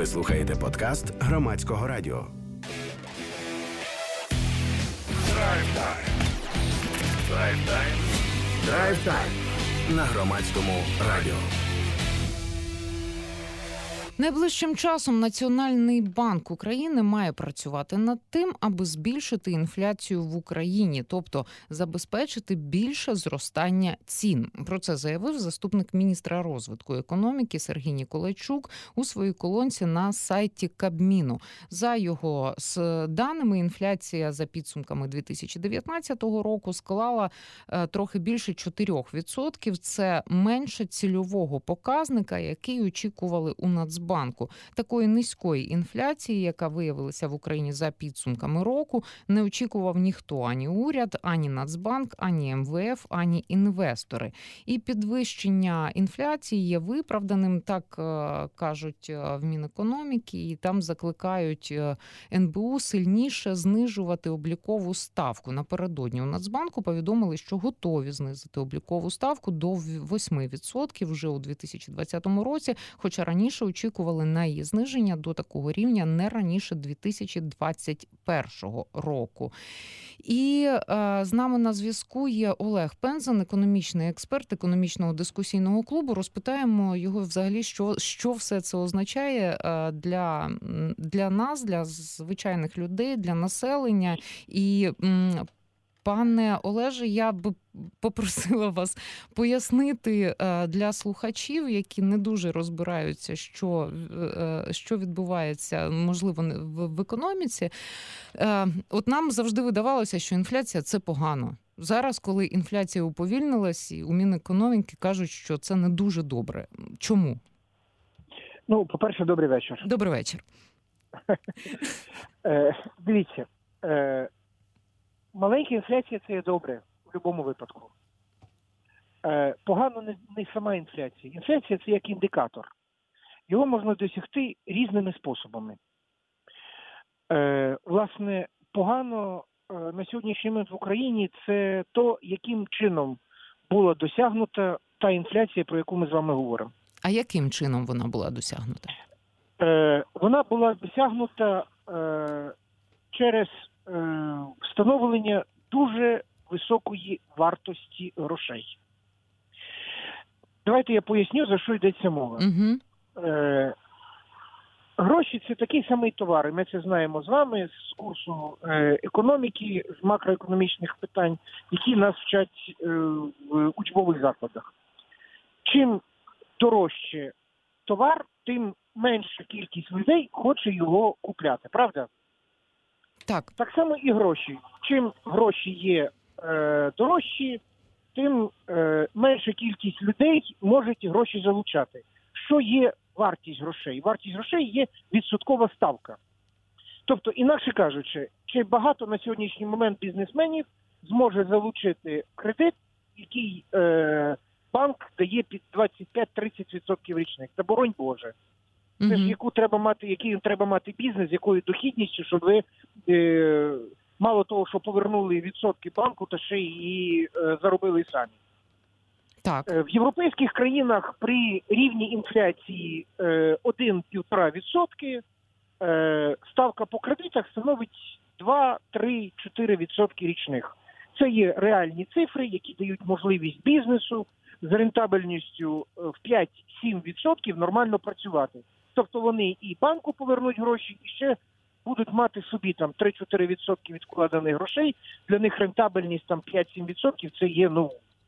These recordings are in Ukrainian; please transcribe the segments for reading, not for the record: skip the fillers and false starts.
Ви слухаєте подкаст Громадського радіо. Драйв-тайм на Громадському радіо. Найближчим часом Національний банк України має працювати над тим, аби збільшити інфляцію в Україні, тобто забезпечити більше зростання цін. Про це заявив заступник міністра розвитку економіки Сергій Ніколайчук у своїй колонці на сайті Кабміну. За його даними, інфляція за підсумками 2019 року склала трохи більше 4%. Це менше цільового показника, який очікували у Нацбанку. Такої низької інфляції, яка виявилася в Україні за підсумками року, не очікував ніхто, ані уряд, ані Нацбанк, ані МВФ, ані інвестори. І підвищення інфляції є виправданим, так кажуть в Мінекономіки, і там закликають НБУ сильніше знижувати облікову ставку. Напередодні у Нацбанку повідомили, що готові знизити облікову ставку до 8% вже у 2020 році, хоча раніше очікували на її зниження до такого рівня не раніше 2021 року. І з нами на зв'язку є Олег Пензен, економічний експерт економічного дискусійного клубу. Розпитаємо його взагалі, що все це означає для нас, для звичайних людей, для населення. І пане Олеже, я б попросила вас пояснити для слухачів, які не дуже розбираються, що відбувається, можливо, в економіці. От нам завжди видавалося, що інфляція – це погано. Зараз, коли інфляція уповільнилась, у Мінекономіки кажуть, що це не дуже добре. Чому? Ну, по-перше, добрий вечір. Добрий вечір. Дивіться, маленька інфляція – це є добре в будь-якому випадку. Погано не сама інфляція. Інфляція – це як індикатор. Його можна досягти різними способами. Власне, погано на сьогоднішній момент в Україні – це то, яким чином була досягнута та інфляція, про яку ми з вами говоримо. А яким чином вона була досягнута? Вона була досягнута через встановлення дуже високої вартості грошей. Давайте я поясню, за що йдеться мова. Угу. Гроші – це такий самий товар, і ми це знаємо з вами з курсу економіки, з макроекономічних питань, які нас вчать в учбових закладах. Чим дорожче товар, тим менша кількість людей хоче його купляти, правда? Так само і гроші. Чим гроші є дорожчі, тим менша кількість людей можуть гроші залучати. Що є вартість грошей? Вартість грошей є відсоткова ставка. Тобто, інакше кажучи, чи багато на сьогоднішній момент бізнесменів зможе залучити кредит, який банк дає під 25-30% річних. Та боронь Боже. Це ж який треба мати бізнес, з якою дохідністю, щоб ви мало того, що повернули відсотки банку, та ще і заробили самі. Так. В європейських країнах при рівні інфляції 1-1,5% ставка по кредитах становить 2-3-4% річних. Це є реальні цифри, які дають можливість бізнесу з рентабельністю в 5-7% нормально працювати. Тобто вони і банку повернуть гроші, і ще будуть мати собі там 3-4% відкладених грошей. Для них рентабельність там 5-7% це є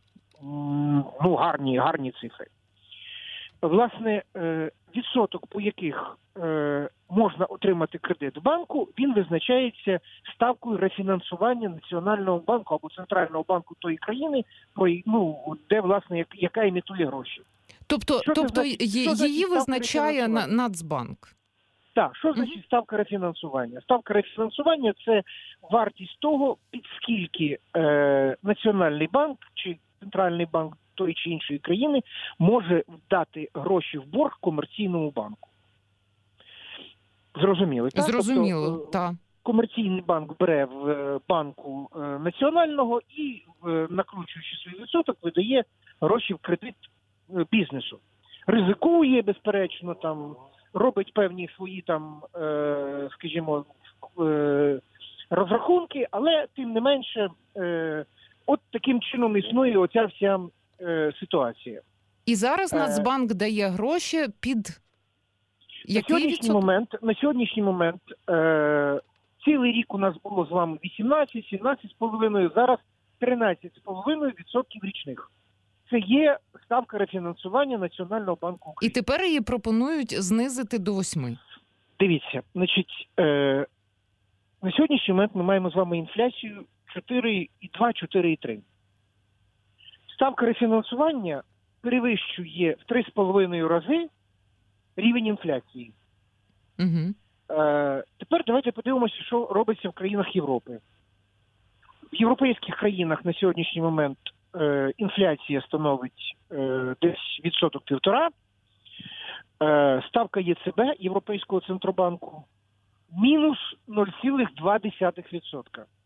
гарні цифри. Власне, відсоток, по яких можна отримати кредит в банку, він визначається ставкою рефінансування Національного банку або Центрального банку тої країни, де, власне, яка імітує гроші. Тобто її визначає Нацбанк? Так, що значить ставка рефінансування? Ставка рефінансування – це вартість того, під скільки Національний банк чи Центральний банк тої чи іншої країни може дати гроші в борг комерційному банку. Зрозуміло, так? Зрозуміло, так. Комерційний банк бере в банку національного і, накручуючи свій відсоток, видає гроші в кредит бізнесу. Ризикує, безперечно, там робить певні свої там, скажімо, розрахунки, але тим не менше, от таким чином існує оця вся ситуація. І зараз Нацбанк дає гроші під який відсоток? На сьогоднішній момент цілий рік у нас було з вами 17,5%, зараз 13,5% річних. Це є ставка рефінансування Національного банку України. І тепер її пропонують знизити до 8%. Дивіться, значить, на сьогоднішній момент ми маємо з вами інфляцію 4,2, 4,3. Ставка рефінансування перевищує в 3,5 рази рівень інфляції. Угу. Тепер давайте подивимося, що робиться в країнах Європи. В європейських країнах на сьогоднішній момент інфляція становить десь 1,5%. Ставка ЄЦБ, Європейського Центробанку, мінус 0,2%.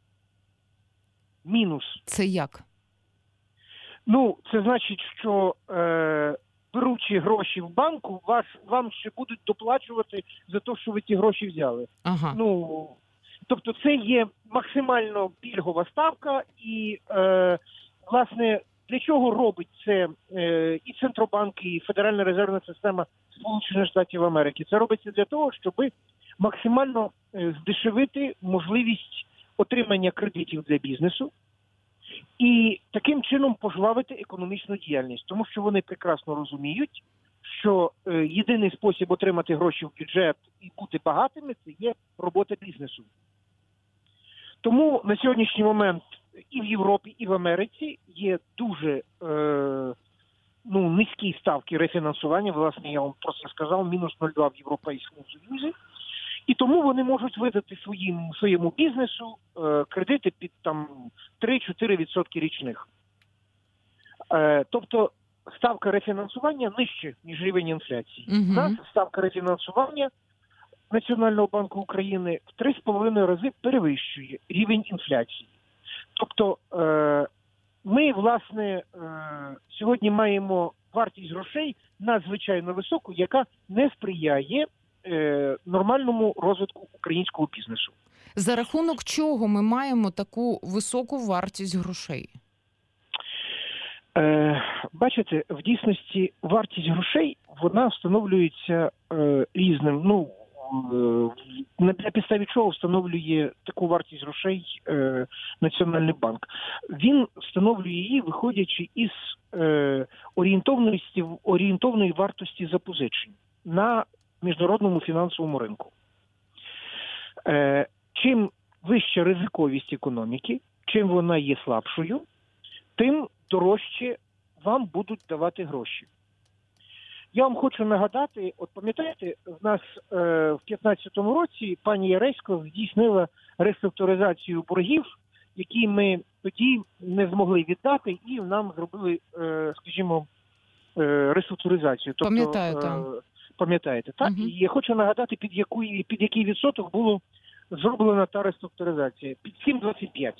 Мінус. Це як? Ну, це значить, що беручи гроші в банку, вам ще будуть доплачувати за те, що ви ті гроші взяли. Ага. Ну, тобто це є максимально пільгова ставка і, власне, для чого робить це і Центробанк, і Федеральна резервна система Сполучених Штатів Америки? Це робиться для того, щоб максимально здешевити можливість отримання кредитів для бізнесу і таким чином пожвавити економічну діяльність. Тому що вони прекрасно розуміють, що єдиний спосіб отримати гроші в бюджет і бути багатими – це є робота бізнесу. Тому на сьогоднішній момент і в Європі, і в Америці є дуже низькі ставки рефінансування. Власне, я вам про це сказав, мінус 0,2 в Європейському Союзі. І тому вони можуть видати своєму бізнесу кредити під там 3-4% річних. Тобто ставка рефінансування нижче, ніж рівень інфляції. У нас ставка рефінансування Національного банку України в 3,5 рази перевищує рівень інфляції. Тобто ми, власне, сьогодні маємо вартість грошей надзвичайно високу, яка не сприяє нормальному розвитку українського бізнесу. За рахунок чого ми маємо таку високу вартість грошей? Бачите, в дійсності вартість грошей, вона встановлюється різним. Ну, на підставі чого встановлює таку вартість грошей Національний банк? Він встановлює її, виходячи із орієнтовної вартості запозичень на міжнародному фінансовому ринку. Чим вища ризиковість економіки, чим вона є слабшою, тим дорожче вам будуть давати гроші. Я вам хочу нагадати, от пам'ятаєте, в нас в 2015 році пані Яресько здійснила реструктуризацію боргів, які ми тоді не змогли віддати, і нам зробили, скажімо, реструктуризацію. Тобто, пам'ятаю, так. Пам'ятаєте, так? І я хочу нагадати, під який відсоток була зроблена та реструктуризація. Під 7,25.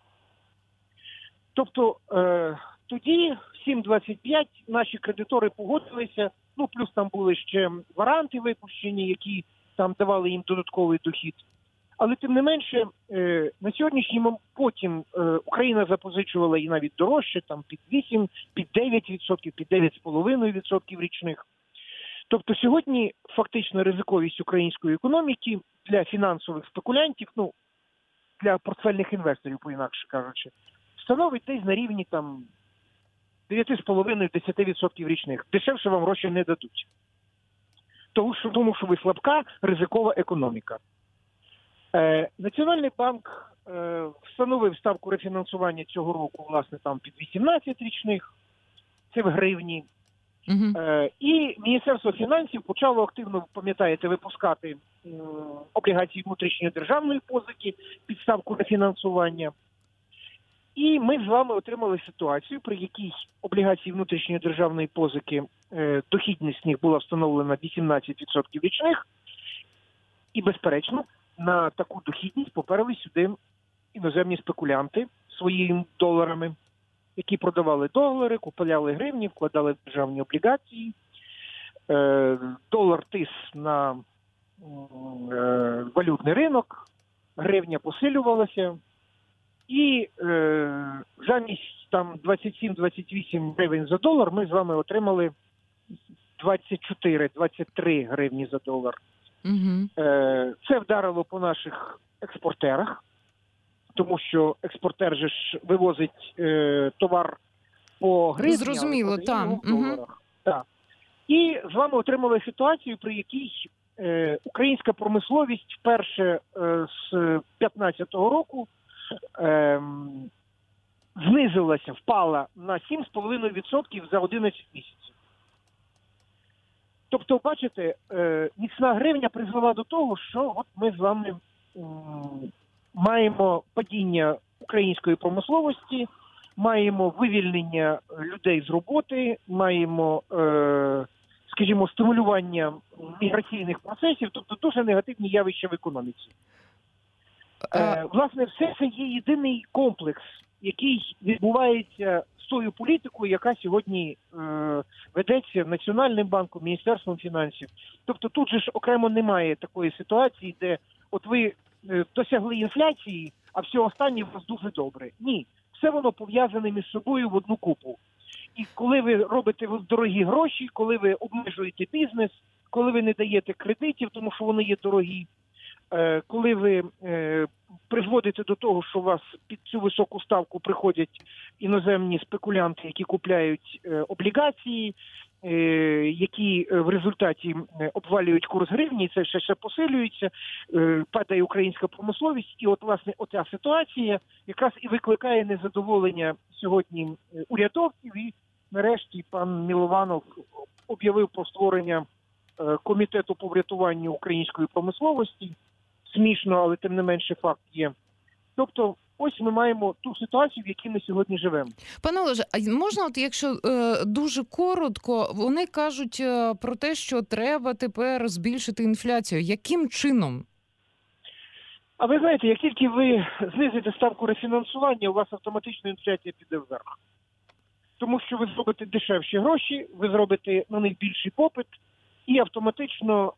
Тобто тоді 7,25 наші кредитори погодилися, ну плюс там були ще варанти випущені, які там давали їм додатковий дохід. Але тим не менше, на сьогоднішній момент потім Україна запозичувала і навіть дорожче, там під 8, під 9%, під 9,5% річних. Тобто сьогодні фактично ризиковість української економіки для фінансових спекулянтів, ну, для портфельних інвесторів, по-інакше кажучи, становить десь на рівні там 9,5-10% річних. Дешевше вам гроші не дадуть. Тому що ви слабка, ризикова економіка. Національний банк встановив ставку рефінансування цього року, власне, там під 18 річних, це в гривні. І Міністерство фінансів почало активно, пам'ятаєте, випускати облігації внутрішньої державної позики під ставку рефінансування. І ми з вами отримали ситуацію, при якій облігації внутрішньої державної позики, дохідність з них була встановлена 18% річних. І, безперечно, на таку дохідність поперли сюди іноземні спекулянти своїми доларами, які продавали долари, купували гривні, вкладали в державні облігації. долар тис на валютний ринок, гривня посилювалася, і замість там 27-28 гривень за долар ми з вами отримали 24-23 гривні за долар. Угу. Це вдарило по наших експортерах, тому що експортер же ж вивозить товар по гривні, Зрозуміло, але продає його в Угу. доларах. Так. І з вами отримали ситуацію, при якій українська промисловість вперше з 2015 року знизилася, впала на 7,5% за 11 місяців. Тобто, бачите, міцна гривня призвела до того, що от ми з вами маємо падіння української промисловості, маємо вивільнення людей з роботи, маємо, скажімо, стимулювання міграційних процесів, тобто дуже негативні явища в економіці. Власне, все це є єдиний комплекс, який відбувається з тою політикою, яка сьогодні ведеться Національним банком, Міністерством фінансів. Тобто тут же ж окремо немає такої ситуації, де от ви досягли інфляції, а все останнє у вас дуже добре. Ні, все воно пов'язане між собою в одну купу. І коли ви робите дорогі гроші, коли ви обмежуєте бізнес, коли ви не даєте кредитів, тому що вони є дорогі, коли ви призводите до того, що у вас під цю високу ставку приходять іноземні спекулянти, які купляють облігації, які в результаті обвалюють курс гривні, і це ще посилюється, падає українська промисловість. І от, власне, оця ситуація якраз і викликає незадоволення сьогодні урядовців. І нарешті пан Милованов об'явив про створення комітету по врятуванню української промисловості. Смішно, але тим не менше факт є. Тобто, ось ми маємо ту ситуацію, в якій ми сьогодні живемо. Пане Олеже, а можна, от якщо дуже коротко, вони кажуть про те, що треба тепер збільшити інфляцію. Яким чином? А ви знаєте, як тільки ви знизите ставку рефінансування, у вас автоматично інфляція піде вверх. Тому що ви зробите дешевші гроші, ви зробите на них більший попит, і автоматично,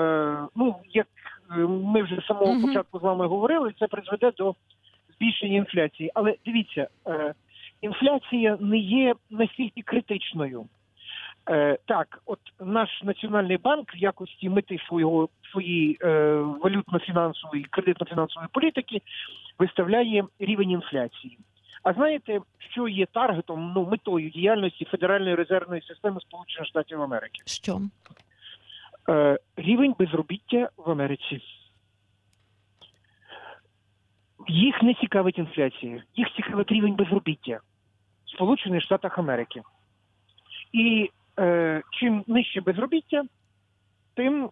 як ми вже з самого початку з вами говорили, це призведе до збільшення інфляції. Але дивіться, інфляція не є настільки критичною. Так, от наш Національний банк в якості мети своєї валютно-фінансової, кредитно-фінансової політики виставляє рівень інфляції. А знаєте, що є таргетом, метою діяльності Федеральної резервної системи Сполучених Штатів Америки? Що? Рівень безробіття в Америці. Їх не цікавить інфляція, їх цікавить рівень безробіття в Сполучених Штатах Америки. І чим нижче безробіття, тим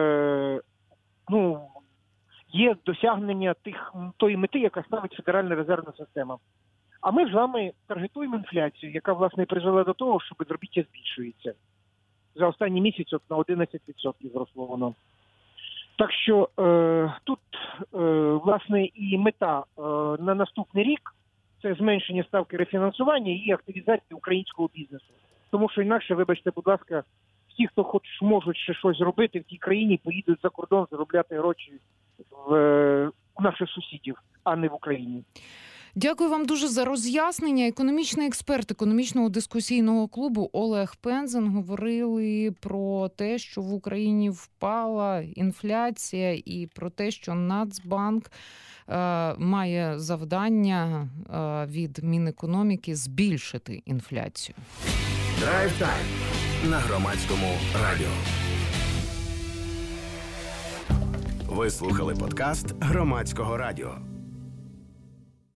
є досягнення тої мети, яка ставить Федеральна резервна система. А ми з вами таргетуємо інфляцію, яка, власне, призвела до того, що безробіття збільшується. За останній місяць на 11% зросло воно. Так що тут, власне, і мета на наступний рік – це зменшення ставки рефінансування і активізація українського бізнесу. Тому що інакше, вибачте, будь ласка, всі, хто хоч можуть ще щось зробити в тій країні, поїдуть за кордон заробляти гроші у наших сусідів, а не в Україні. Дякую вам дуже за роз'яснення. Економічний експерт економічного дискусійного клубу Олег Пензен говорили про те, що в Україні впала інфляція, і про те, що Нацбанк має завдання від Мінекономіки збільшити інфляцію. Драйв-тайм на Громадському радіо. Ви слухали подкаст Громадського радіо.